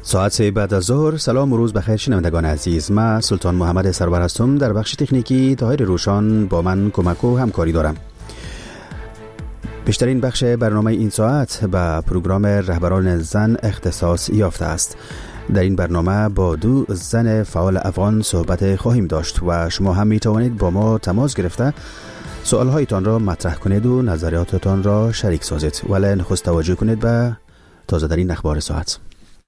ساعت 3 بعد از ظهر. سلام و روز بخیر شنوندگان عزیز. من سلطان محمد سرور هستم. در بخش تکنیکی طاهر روشان با من کمک و همکاری دارم. بیشترین بخش برنامه این ساعت به پروگرام رهبران زن اختصاص یافته است. در این برنامه با دو زن فعال افغان صحبت خواهیم داشت و شما هم می توانید با ما تماس گرفته سوالهایتان را مطرح کنید و نظریاتتان را شریک سازید. ولی نخست توجه کنید به تازه ترین اخبار ساعت.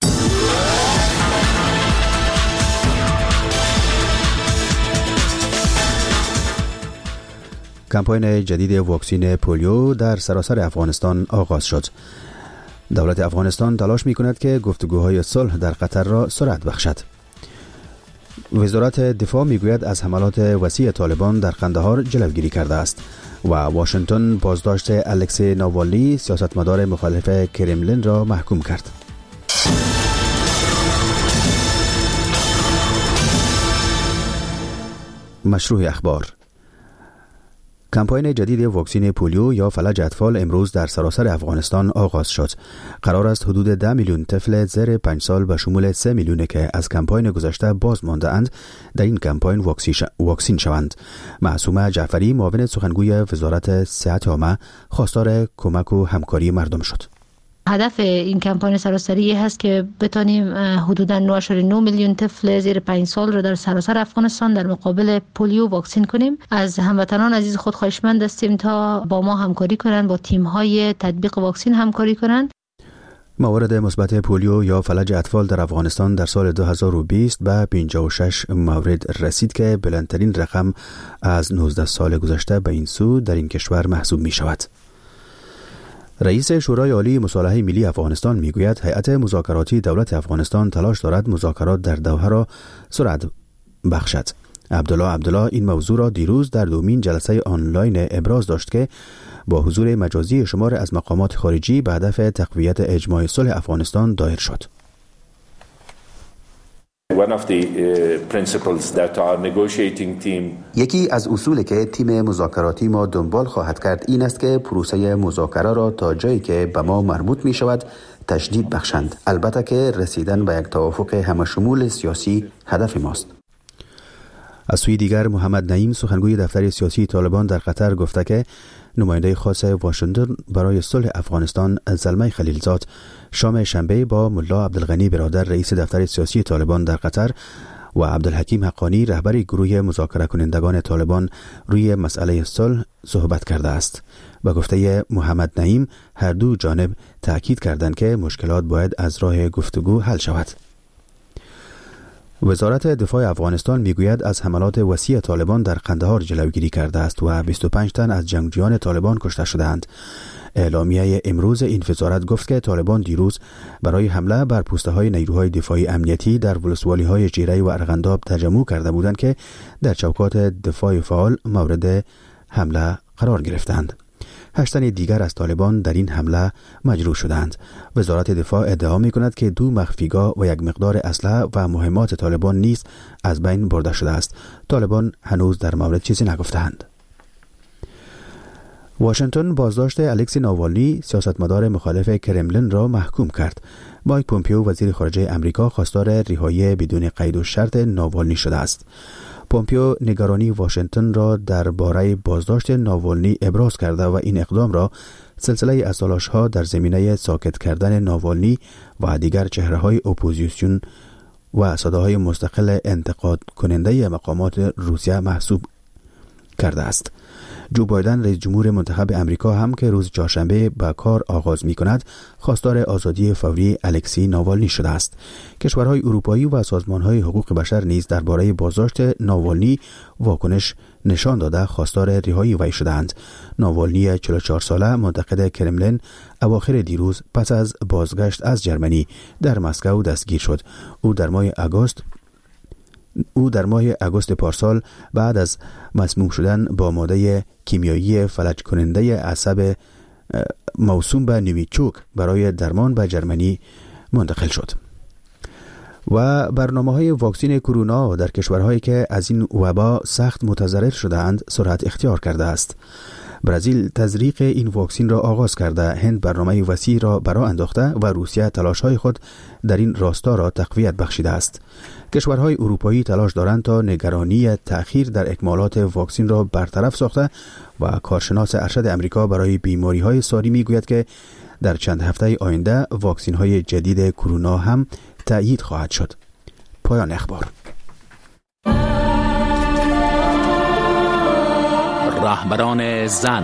کمپاین جدید واکسین پولیو در سراسر افغانستان آغاز شد. دولت افغانستان تلاش می کند که گفتگوهای صلح در قطر را سرعت بخشد. وزارت دفاع می گوید از حملات وسیع طالبان در قندهار جلوگیری کرده است و واشنگتن بازداشت الکسی ناوالنی سیاستمدار مخالف کرملین را محکوم کرد. مشروع اخبار. کمپاین جدید واکسین پولیو یا فلج اطفال امروز در سراسر افغانستان آغاز شد. قرار است حدود 10 میلیون طفل زیر 5 سال به شمول 3 میلیون که از کمپاین گذشته باز مانده اند در این کمپاین واکسین شوند. معصومه جعفری معاون سخنگوی وزارت صحت عامه خواستار کمک و همکاری مردم شد. هدف این کمپاین سراسری هست که بتانیم حدوداً 9.9 میلیون طفل زیر 5 سال را در سراسر افغانستان در مقابل پولیو واکسین کنیم. از هموطنان عزیز خود خواهشمند هستیم تا با ما همکاری کنند، با تیم‌های تطبیق واکسین همکاری کنند. موارد مثبت پولیو یا فلج اطفال در افغانستان در سال 2020 به 56 مورد رسید که بلندترین رقم از 19 سال گذشته به این سو در این کشور محسوب می شود. رئیس شورای عالی مصالحه ملی افغانستان میگوید هیئت مذاکراتی دولت افغانستان تلاش دارد مذاکرات در دوحه را سرعت بخشد. عبدالله این موضوع را دیروز در دومین جلسه آنلاین ابراز داشت که با حضور مجازی شمار از مقامات خارجی به هدف تقویت اجماع صلح افغانستان دایر شد. یکی از اصولی که تیم مذاکراتی ما دنبال خواهد کرد این است که پروسه مذاکره را تا جایی که به ما مربوط می شود تشدید بخشند. البته که رسیدن به یک توافق همشمول سیاسی هدف ماست. از سوی دیگر محمد نعیم سخنگوی دفتر سیاسی طالبان در قطر گفته که نماینده خاص واشنگتن برای صلح افغانستان زلمه خلیلزاد شام شنبه با ملا عبدالغنی برادر رئیس دفتر سیاسی طالبان در قطر و عبدالحکیم حقانی رهبر گروه مذاکره کنندگان طالبان روی مسئله صلح صحبت کرده است. با گفته محمد نعیم هر دو جانب تأکید کردند که مشکلات باید از راه گفتگو حل شود. وزارت دفاع افغانستان میگوید از حملات وسیع طالبان در قندهار جلوگیری کرده است و 25 تن از جنگجویان طالبان کشته شدند. اعلامیه امروز این وزارت گفت که طالبان دیروز برای حمله بر پوسته‌های نیروهای دفاعی امنیتی در ولسوالی‌های جیره و ارغنداب تجمع کرده بودند که در چوکات دفاع فعال مورد حمله قرار گرفتند. 8 تن دیگر از طالبان در این حمله مجروح شدند. وزارت دفاع ادعا می‌کند که 2 مخفیگاه و یک مقدار اسلحه و مهمات طالبان نیز از بین برده شده است. طالبان هنوز در مورد چیزی نگفتند. واشنگتن بازداشت الکسی ناوالنی سیاستمدار مخالف کرملین را محکوم کرد. مایک پومپیو وزیر خارجه امریکا خواستار رهایی بدون قید و شرط ناوالنی شده است. پومپیو نگرانی واشنگتن را درباره بازداشت ناوالنی ابراز کرده و این اقدام را سلسله از تلاش‌ها در زمینه ساکت کردن ناوالنی و دیگر چهره‌های اپوزیسیون و صداهای مستقل انتقاد کننده مقامات روسیه محسوب کرده است. جو بایدن رئیس جمهور منتخب امریکا هم که روز چهارشنبه به کار آغاز می کند خواستار آزادی فوری الکسی ناوالنی شده است. کشورهای اروپایی و سازمانهای حقوق بشر نیز درباره بازداشت ناوالنی واکنش نشان داده خواستار رهایی وی شدند. ناوالنی 44 ساله منتقد کرملین اواخر دیروز پس از بازگشت از جرمنی در مسکو دستگیر شد. او در ماه اگست پارسال بعد از مسموم شدن با ماده کیمیایی فلج کننده عصب موسوم به نویچوک برای درمان به جرمنی منتقل شد. و برنامه‌های واکسین کرونا در کشورهایی که از این وبا سخت متضرر شده‌اند سرعت اختیار کرده است. برزیل تزریق این واکسن را آغاز کرده، هند برنامه وسیع را برآ انداخته و روسیه تلاش‌های خود در این راستا را تقویت بخشیده است. کشورهای اروپایی تلاش دارند تا نگرانی تأخیر در اکمالات واکسن را برطرف ساخته و کارشناس ارشد امریکا برای بیماری‌های ساری می‌گوید که در چند هفته آینده واکسن‌های جدید کرونا هم تأیید خواهد شد. پایان اخبار. رهبران زن.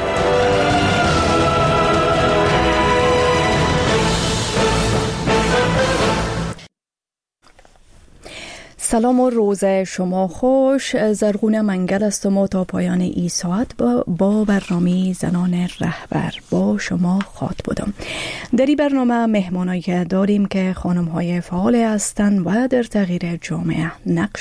سلام و روز شما خوش. زرغون منگل است و ما تا پایان این ساعت با برنامه زنان رهبر با شما خواهد بودم. در این برنامه مهمانایی داریم که خانم‌های فعال هستند و در تغییر جامعه نقش